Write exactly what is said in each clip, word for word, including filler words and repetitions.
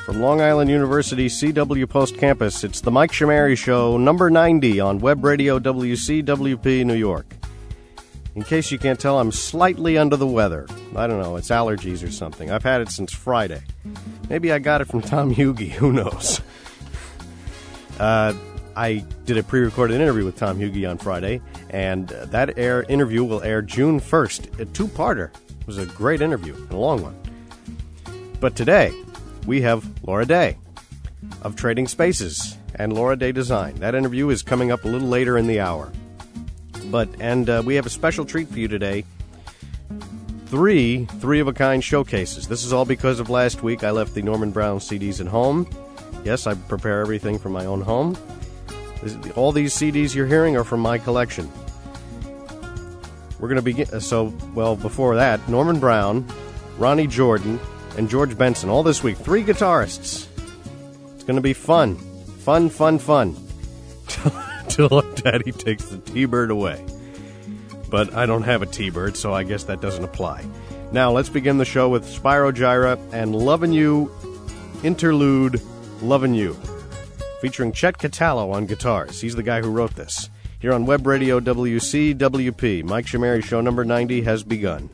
From Long Island University C W Post Campus, it's the Mike Shamari Show, number ninety on Web Radio W C W P New York. In case you can't tell, I'm slightly under the weather. I don't know, it's allergies or something. I've had it since Friday. Maybe I got it from Tom Hughey, who knows? Uh, I did a pre-recorded interview with Tom Hughey on Friday, and that air interview will air June first, a two-parter. It was a great interview, and a long one. But today, we have Laura Day of Trading Spaces and Laura Day Design. That interview is coming up a little later in the hour. But and uh, we have a special treat for you today. Three three-of-a-kind showcases. This is all because of last week. I left the Norman Brown C Ds at home. Yes, I prepare everything from my own home. All these C Ds you're hearing are from my collection. We're going to begin. So, well, before that, Norman Brown, Ronnie Jordan, and George Benson, all this week. Three guitarists. It's going to be fun. Fun, fun, fun. Till Daddy takes the T-Bird away. But I don't have a T-Bird, so I guess that doesn't apply. Now, let's begin the show with Spyro Gyra and Lovin' You Interlude Lovin' You, featuring Chet Cataldo on guitars. He's the guy who wrote this. Here on Web Radio W C W P, Mike Shamari Show number ninety has begun.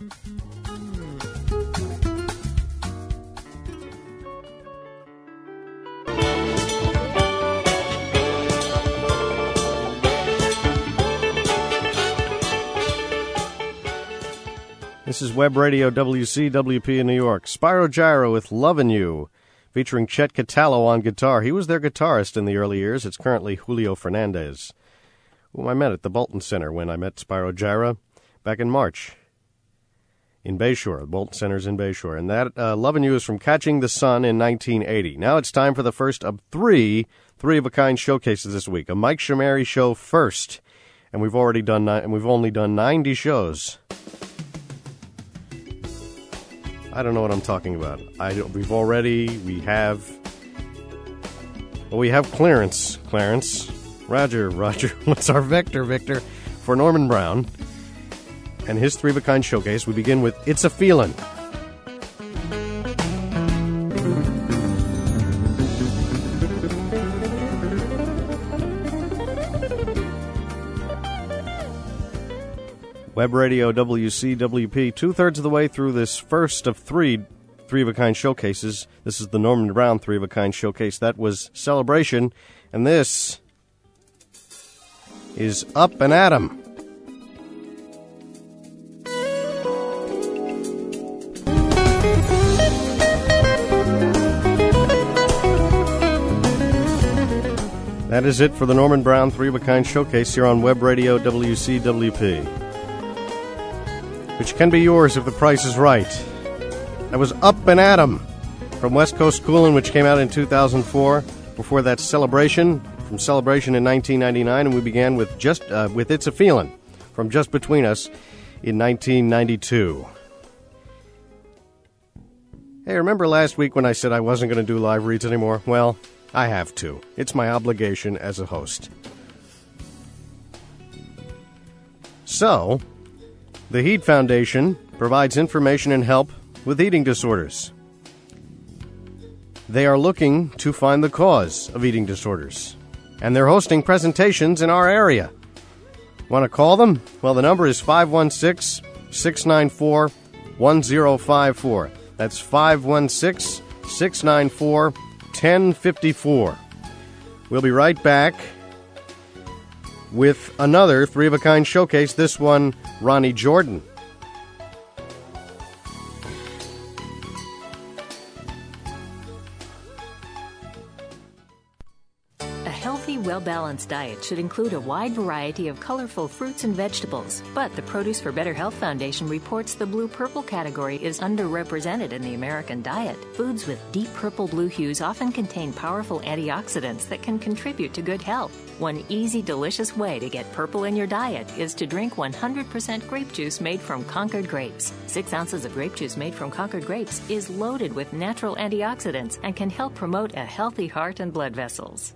This is Web Radio W C W P in New York. Spyro Gyra with Lovin' You, featuring Chet Cataldo on guitar. He was their guitarist in the early years. It's currently Julio Fernandez, whom I met at the Bolton Center when I met Spyro Gyra back in March in Bayshore. The Bolton Center's in Bayshore. And that uh, Lovin' You is from Catching the Sun in nineteen eighty. Now it's time for the first of three three-of-a-kind showcases this week. A Mike Shamari show first. And we've already done, ni- and we've only done ninety shows. I don't know what I'm talking about. I we've already, we have, well, we have clearance, Clarence. Roger, Roger, what's our vector, Victor? For Norman Brown and his three-of-a-kind showcase, we begin with It's a Feelin'. Web Radio W C W P, two-thirds of the way through this first of three three-of-a-kind showcases. This is the Norman Brown three-of-a-kind showcase. That was Celebration, and this is Up and Atom. That is it for the Norman Brown three-of-a-kind showcase here on Web Radio W C W P. Which can be yours if the price is right. That was Up and Atom from West Coast Coolin', which came out in two thousand four. Before that, Celebration from Celebration in nineteen ninety-nine, and we began with just uh, with It's a Feelin' from Just Between Us in nineteen ninety-two. Hey, remember last week when I said I wasn't going to do live reads anymore? Well, I have to. It's my obligation as a host. So, the Heat Foundation provides information and help with eating disorders. They are looking to find the cause of eating disorders, and they're hosting presentations in our area. Want to call them? Well, the number is five one six, six nine four, one zero five four. That's five one six, six nine four, one zero five four. We'll be right back with another three-of-a-kind showcase, this one, Ronnie Jordan. Well-balanced diet should include a wide variety of colorful fruits and vegetables, but the Produce for Better Health Foundation reports the blue-purple category is underrepresented in the American diet. Foods with deep purple-blue hues often contain powerful antioxidants that can contribute to good health. One easy, delicious way to get purple in your diet is to drink one hundred percent grape juice made from Concord grapes. Six ounces of grape juice made from Concord grapes is loaded with natural antioxidants and can help promote a healthy heart and blood vessels.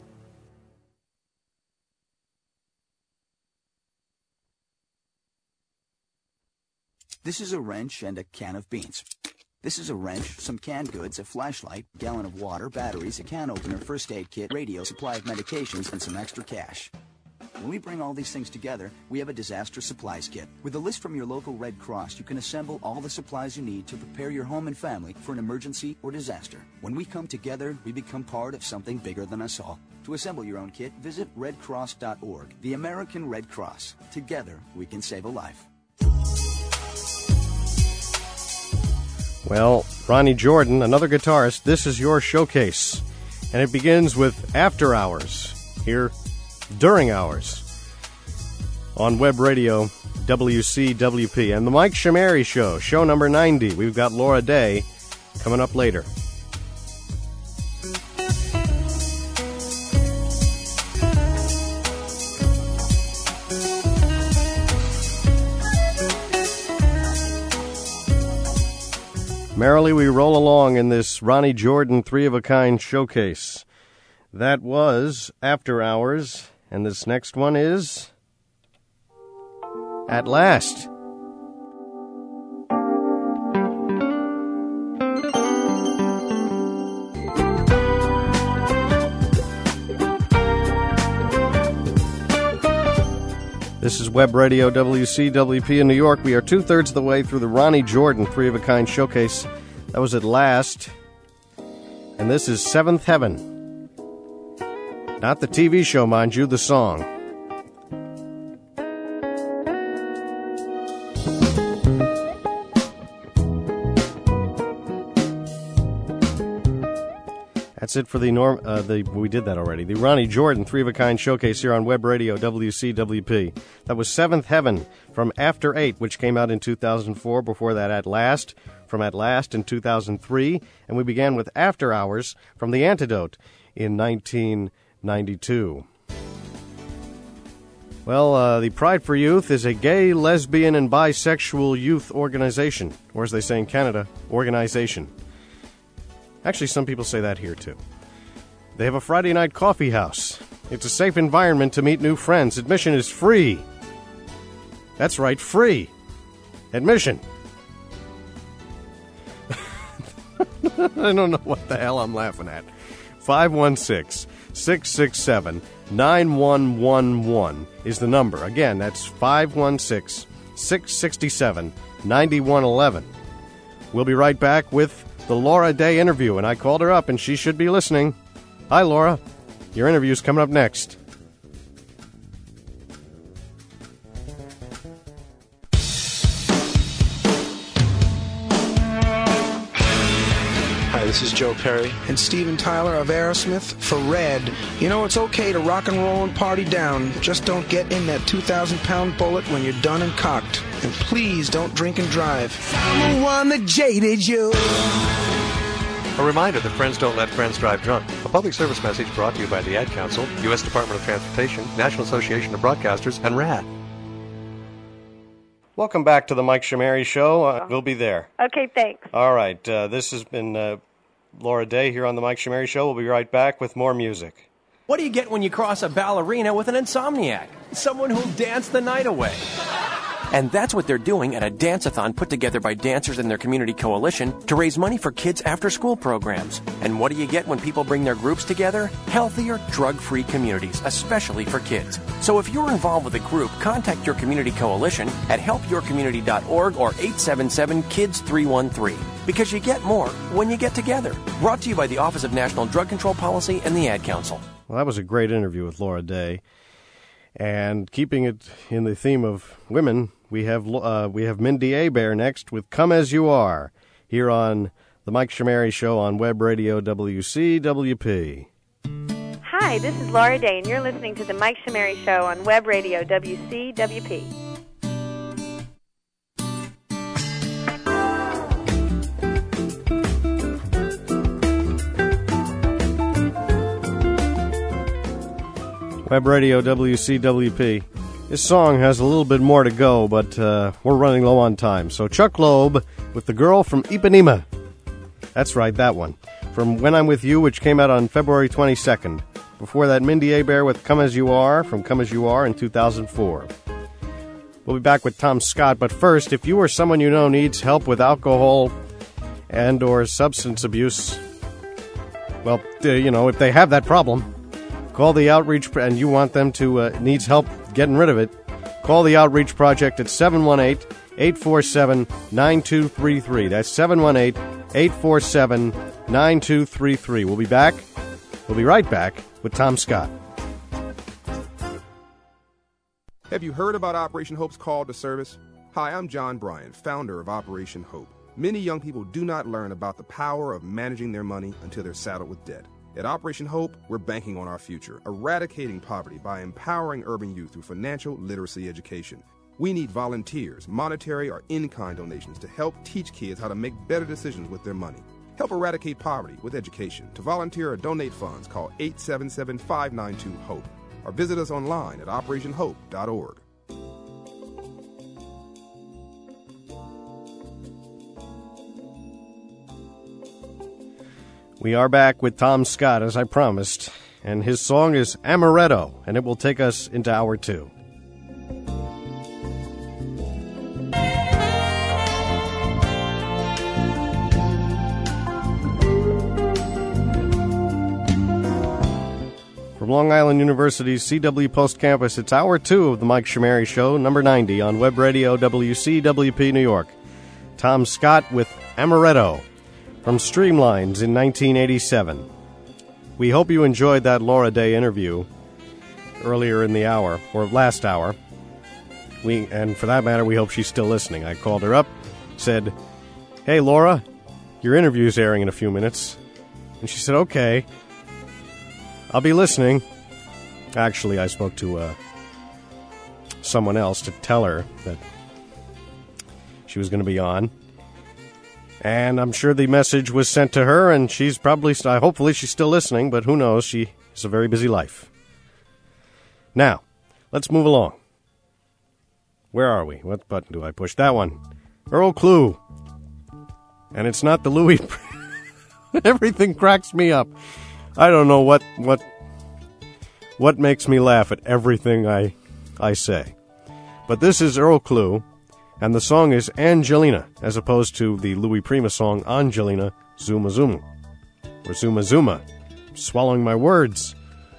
This is a wrench and a can of beans. This is a wrench, some canned goods, a flashlight, gallon of water, batteries, a can opener, first aid kit, radio, supply of medications, and some extra cash. When we bring all these things together, we have a disaster supplies kit. With a list from your local Red Cross, you can assemble all the supplies you need to prepare your home and family for an emergency or disaster. When we come together, we become part of something bigger than us all. To assemble your own kit, visit red cross dot org. The American Red Cross. Together, we can save a life. Well, Ronnie Jordan, another guitarist, this is your showcase. And it begins with After Hours, here during hours, on Web Radio, W C W P. And the Mike Shamari Show, show number ninety. We've got Laura Day coming up later. Merrily we roll along in this Ronnie Jordan three-of-a-kind showcase. That was After Hours, and this next one is At Last. This is Web Radio W C W P in New York. We are two-thirds of the way through the Ronnie Jordan three-of-a-kind showcase. That was At Last. And this is Seventh Heaven. Not the T V show, mind you, the song. That's it for the norm. Uh, the we did that already. The Ronnie Jordan three-of-a-kind showcase here on Web Radio W C W P. That was Seventh Heaven from After Eight, which came out in two thousand four. Before that, At Last from At Last in two thousand three, and we began with After Hours from The Antidote in nineteen ninety-two. Well, uh, the Pride for Youth is a gay, lesbian, and bisexual youth organization, or as they say in Canada, organization. Actually, some people say that here, too. They have a Friday night coffee house. It's a safe environment to meet new friends. Admission is free. That's right, free. Admission. I don't know what the hell I'm laughing at. five one six, six six seven, nine one one one is the number. Again, that's five one six, six six seven, nine one one one. We'll be right back with the Laura Day interview, and I called her up, and she should be listening. Hi, Laura. Your interview's coming up next. Hi, this is Joe Perry and Steven Tyler of Aerosmith for Red. You know, it's okay to rock and roll and party down. Just don't get in that two thousand pound bullet when you're done and cocked. And please don't drink and drive. I'm the one that jaded you. A reminder that friends don't let friends drive drunk. A public service message brought to you by the Ad Council, U S Department of Transportation, National Association of Broadcasters, and R A D. Welcome back to the Mike Shamari Show. Uh, we'll be there. Okay, thanks. All right. Uh, this has been uh, Laura Day here on the Mike Shamari Show. We'll be right back with more music. What do you get when you cross a ballerina with an insomniac? Someone who'll dance the night away. And that's what they're doing at a dance-a-thon put together by dancers and their community coalition to raise money for kids' after-school programs. And what do you get when people bring their groups together? Healthier, drug-free communities, especially for kids. So if you're involved with a group, contact your community coalition at help your community dot org or eight seven seven, kids three one three. Because you get more when you get together. Brought to you by the Office of National Drug Control Policy and the Ad Council. Well, that was a great interview with Laura Day. And keeping it in the theme of women, we have uh, we have Mindy Abair next with Come As You Are, here on the Mike Shamari Show on Web Radio W C W P. Hi, this is Laura Day, and you're listening to the Mike Shamari Show on Web Radio W C W P. Web Radio W C W P. This song has a little bit more to go, but uh, we're running low on time. So Chuck Loeb with The Girl from Ipanema. That's right, that one. From When I'm With You, which came out on February twenty-second. Before that, Mindy Abair with Come As You Are from Come As You Are in two thousand four. We'll be back with Tom Scott, but first, if you or someone you know needs help with alcohol and or substance abuse, well, uh, you know, if they have that problem, call the Outreach, and you want them to, uh, needs help getting rid of it, call the Outreach Project at seven one eight, eight four seven, nine two three three. That's seven one eight, eight four seven, nine two three three. We'll be back. We'll be right back with Tom Scott. Have you heard about Operation Hope's Call to Service? Hi, I'm John Bryan, founder of Operation Hope. Many young people do not learn about the power of managing their money until they're saddled with debt. At Operation Hope, we're banking on our future, eradicating poverty by empowering urban youth through financial literacy education. We need volunteers, monetary or in-kind donations to help teach kids how to make better decisions with their money. Help eradicate poverty with education. To volunteer or donate funds, call eight seven seven, five nine two, HOPE or visit us online at operation hope dot org. We are back with Tom Scott, as I promised, and his song is Amaretto, and it will take us into hour two. From Long Island University's C W Post Campus, it's hour two of the Mike Shamari Show, number ninety, on Web Radio W C W P New York. Tom Scott with Amaretto from Streamlines in nineteen eighty-seven. We hope you enjoyed that Laura Day interview earlier in the hour, or last hour. We, and for that matter, we hope she's still listening. I called her up, said, "Hey, Laura, your interview's airing in a few minutes." And she said, "Okay, I'll be listening." Actually, I spoke to uh, someone else to tell her that she was going to be on. And I'm sure the message was sent to her, and she's probably, uh, hopefully she's still listening, but who knows, she has a very busy life. Now, let's move along. Where are we? What button do I push? That one. Earl Klugh. And it's not the Louis. Everything cracks me up. I don't know what what what makes me laugh at everything I I say. But this is Earl Klugh, and the song is Angelina, as opposed to the Louis Prima song Angelina Zuma Zuma. Or Zuma Zuma. I'm swallowing my words.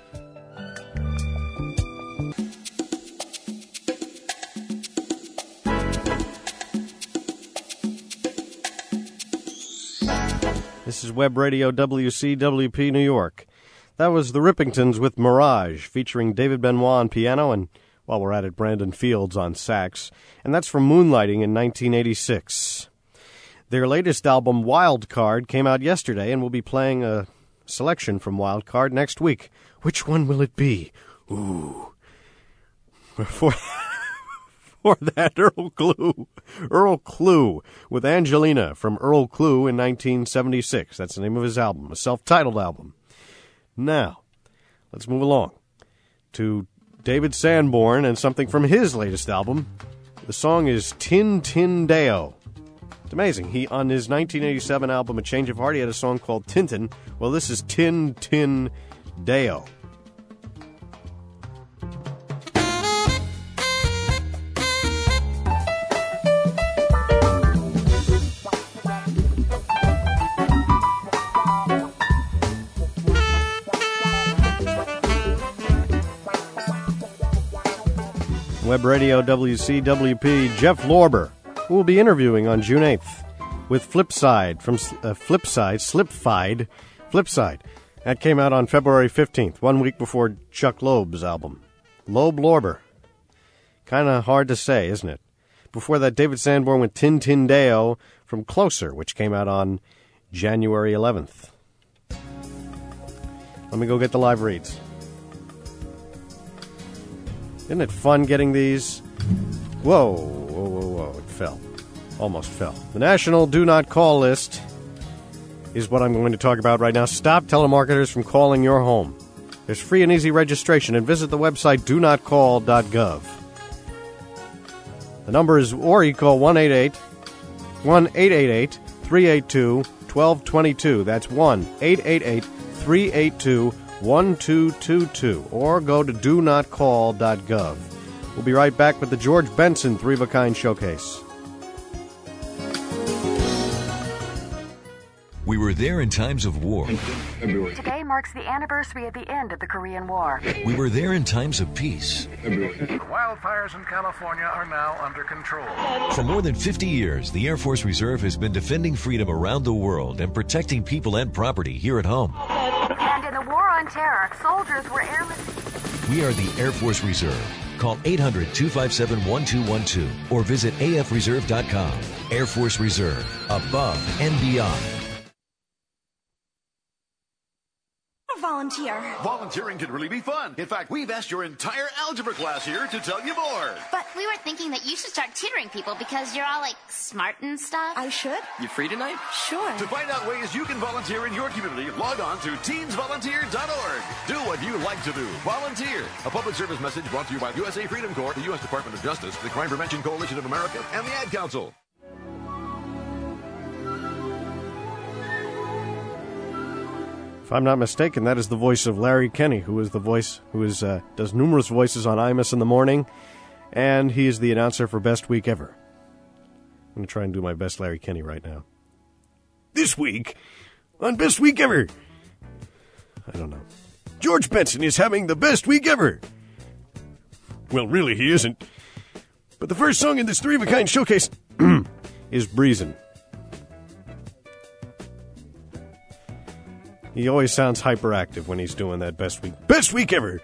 This is Web Radio W C W P New York. That was the Rippingtons with Mirage, featuring David Benoit on piano and, while we're at it, Brandon Fields on sax. And that's from Moonlighting in nineteen eighty-six. Their latest album, Wild Card, came out yesterday, and we'll be playing a selection from Wild Card next week. Which one will it be? Ooh. For... For that, Earl Klugh. Earl Klugh with Angelina from Earl Klugh in nineteen seventy-six. That's the name of his album, a self-titled album. Now, let's move along to David Sanborn and something from his latest album. The song is Tin Tin Deo. It's amazing. He, on his nineteen eighty-seven album, A Change of Heart, he had a song called Tintin. Well, this is Tin Tin Deo. Web Radio W C W P, Jeff Lorber, who will be interviewing on June eighth with Flipside from uh, Flipside, Slipfied, Flipside. That came out on February fifteenth, one week before Chuck Loeb's album. Loeb Lorber. Kind of hard to say, isn't it? Before that, David Sanborn with Tin Tin Deo from Closer, which came out on January eleventh. Let me go get the live reads. Isn't it fun getting these? Whoa, whoa, whoa, whoa, it fell. Almost fell. The National Do Not Call list is what I'm going to talk about right now. Stop telemarketers from calling your home. There's free and easy registration, and visit the website do not call dot gov. The number is, or you call one eight eight eight, three eight two, one two two two. That's one eight eight eight, three eight two, one two two two, or go to do not call dot gov. We'll be right back with the George Benson Three of a Kind Showcase. We were there in times of war. Today marks the anniversary of the end of the Korean War. We were there in times of peace. Wildfires in California are now under control. For more than fifty years, the Air Force Reserve has been defending freedom around the world and protecting people and property here at home. And in the war on terror, soldiers were airless. We are the Air Force Reserve. Call eight hundred, two five seven, one two one two or visit A F reserve dot com. Air Force Reserve, above and beyond. Volunteer. Volunteering can really be fun. In fact, we've asked your entire algebra class here to tell you more. But we were thinking that you should start tutoring people because you're all, like, smart and stuff. I should? You free tonight? Sure. To find out ways you can volunteer in your community, log on to teens volunteer dot org. Do what you like to do. Volunteer. A public service message brought to you by the U S A Freedom Corps, the U S Department of Justice, the Crime Prevention Coalition of America, and the Ad Council. If I'm not mistaken, that is the voice of Larry Kenny, who is the voice who is uh, does numerous voices on Imus in the morning, and he is the announcer for Best Week Ever. I'm going to try and do my best Larry Kenny right now. This week on Best Week Ever, I don't know. George Benson is having the best week ever. Well, really, he isn't. But the first song in this three-of-a-kind showcase is Breezin'. He always sounds hyperactive when he's doing that best week. Best week ever!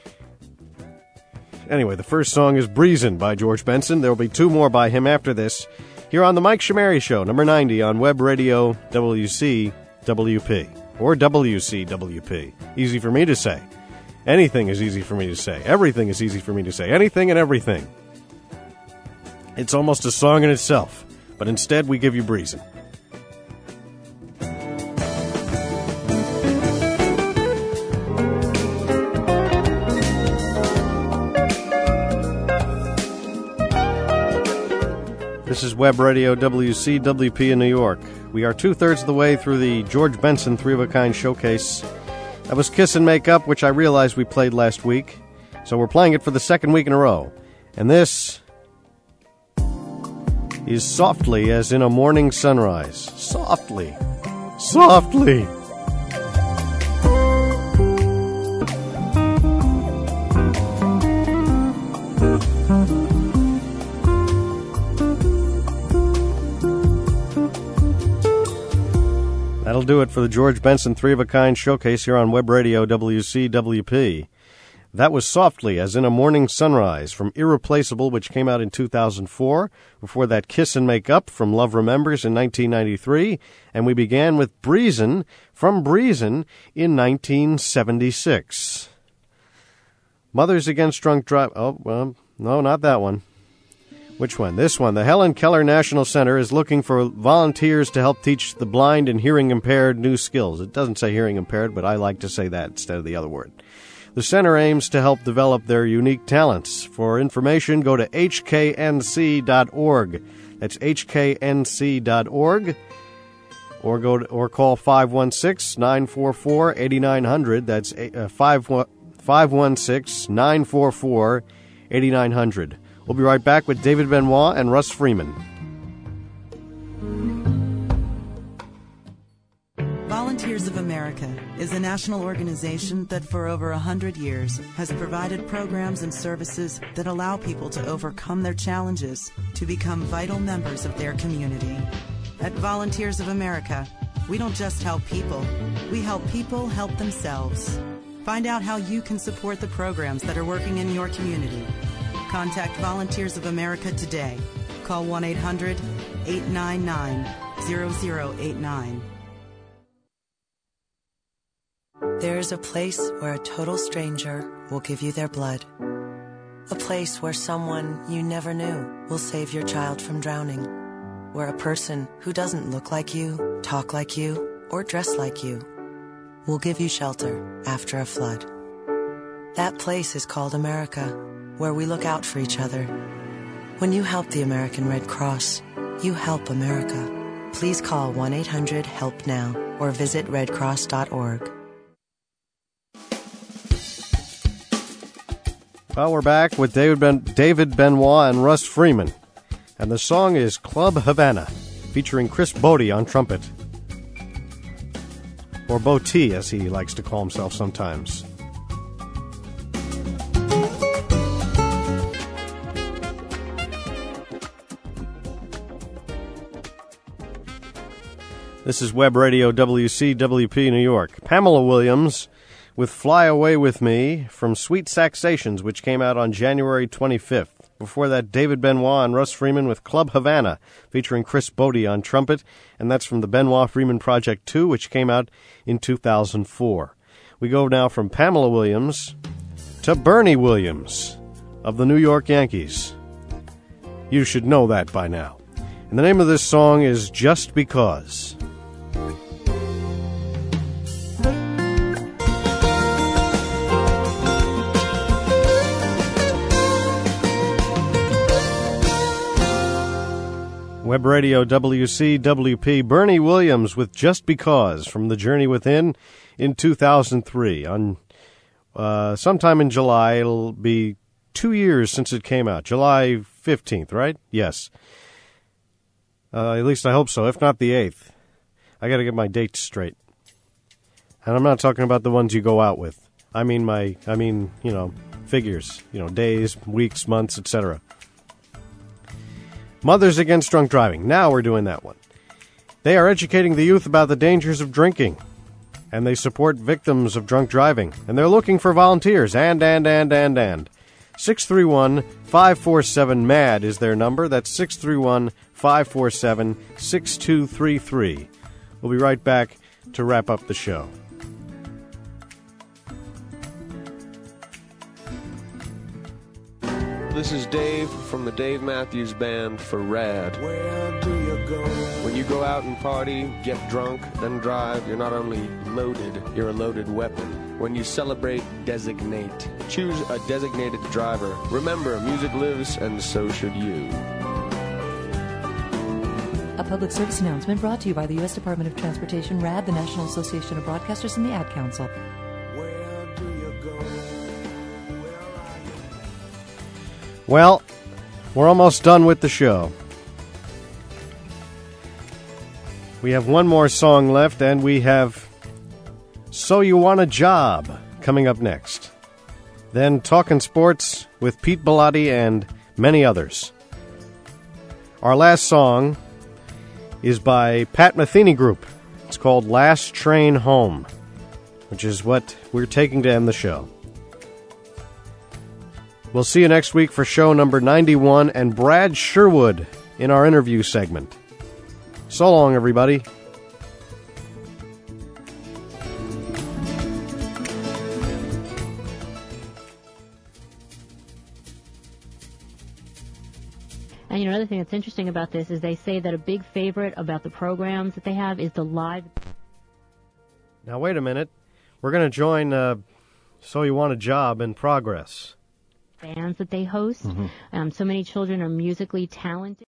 Anyway, the first song is Breezin' by George Benson. There will be two more by him after this. Here on the Mike Shamari Show, number ninety on Web Radio W C W P. Or W C W P. Easy for me to say. Anything is easy for me to say. Everything is easy for me to say. Anything and everything. It's almost a song in itself. But instead, we give you Breezin'. This is Web Radio W C W P in New York. We are two-thirds of the way through the George Benson Three-of-a-Kind Showcase. That was Kiss and Make Up, which I realized we played last week. So we're playing it for the second week in a row. And this is Softly as in a Morning Sunrise. Softly. Softly. That'll do it for the George Benson Three-of-a-Kind Showcase here on Web Radio W C W P. That was Softly, as in a Morning Sunrise, from Irreplaceable, which came out in two thousand four. Before that, Kiss and Make Up from Love Remembers in nineteen ninety-three. And we began with Breezin' from Breezin' in nineteen seventy-six. Mothers Against Drunk Drive... Oh, well, no, not that one. Which one? This one. The Helen Keller National Center is looking for volunteers to help teach the blind and hearing impaired new skills. It doesn't say hearing impaired, but I like to say that instead of the other word. The center aims to help develop their unique talents. For information, go to H K N C dot org. That's H K N C dot org. Or go to, or call five one six, nine four four, eight nine zero zero. That's uh, five one six, nine four four, eight nine zero zero. We'll be right back with David Benoit and Russ Freeman. Volunteers of America is a national organization that for over one hundred years has provided programs and services that allow people to overcome their challenges to become vital members of their community. At Volunteers of America, we don't just help people, we help people help themselves. Find out how you can support the programs that are working in your community. Contact Volunteers of America today. Call one eight hundred, eight nine nine, zero zero eight nine. There is a place where a total stranger will give you their blood. A place where someone you never knew will save your child from drowning. Where a person who doesn't look like you, talk like you, or dress like you will give you shelter after a flood. That place is called America, where we look out for each other. When you help the American Red Cross, you help America. Please call one eight hundred help now or visit red cross dot org. Well, we're back with David, ben- David Benoit and Russ Freeman. And the song is Club Havana, featuring Chris Bodie on trumpet. or Bo T, as he likes to call himself sometimes. This is Web Radio W C W P New York. Pamela Williams with Fly Away With Me from Sweet Saxations, which came out on January twenty-fifth. Before that, David Benoit and Russ Freeman with Club Havana, featuring Chris Bodie on trumpet, and that's from the Benoit Freeman Project two, which came out in two thousand four. We go now from Pamela Williams to Bernie Williams of the New York Yankees. You should know that by now. And the name of this song is Just Because. Web Radio W C W P, Bernie Williams with Just Because from The Journey Within in two thousand three. On uh, sometime in July, it'll be two years since it came out. July fifteenth, right? Yes. Uh, at least I hope so, if not the eighth. I got to get my dates straight. And I'm not talking about the ones you go out with. I mean my, I mean, you know, figures. You know, days, weeks, months, et cetera. Mothers Against Drunk Driving. Now we're doing that one. They are educating the youth about the dangers of drinking, and they support victims of drunk driving, and they're looking for volunteers. And, and, and, and, and. six three one, five four seven, M A D is their number. That's six three one, five four seven, six two three three. We'll be right back to wrap up the show. This is Dave from the Dave Matthews Band for Rad. Where do you go? When you go out and party, get drunk, then drive, you're not only loaded, you're a loaded weapon. When you celebrate, designate. Choose a designated driver. Remember, music lives, and so should you. A public service announcement brought to you by the U S Department of Transportation, RAD, the National Association of Broadcasters, and the Ad Council. Where do you go? Well, we're almost done with the show. We have one more song left, and we have So You Want a Job coming up next. Then Talkin' Sports with Pete Bellotti and many others. Our last song is by Pat Metheny Group. It's called Last Train Home, which is what we're taking to end the show. We'll see you next week for show number ninety-one and Brad Sherwood in our interview segment. So long, everybody. And you know, another thing that's interesting about this is they say that a big favorite about the programs that they have is the live. Now, wait a minute. We're going to join uh, So You Want a Job in progress. Bands that they host. Mm-hmm. Um, so many children are musically talented.